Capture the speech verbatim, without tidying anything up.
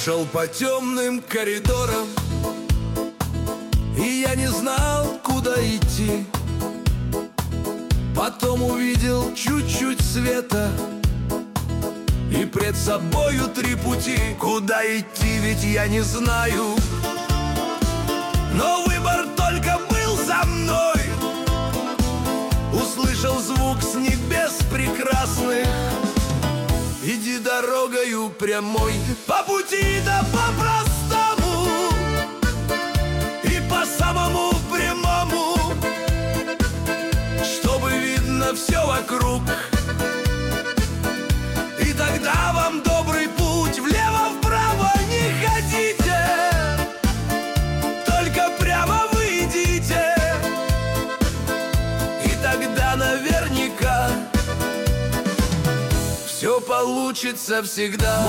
шел по темным коридорам, и я не знал, куда идти. Потом увидел чуть-чуть света и пред собою три пути. Куда идти, ведь я не знаю, но выбор только был за мной. Услышал звук с небес прекрасных: иди дорогою прямой, по пути да по-простому и по самому прямому, чтобы видно все вокруг. И тогда вам добрый путь. Влево-вправо не ходите, только прямо вы идите, и тогда наверняка все получится всегда.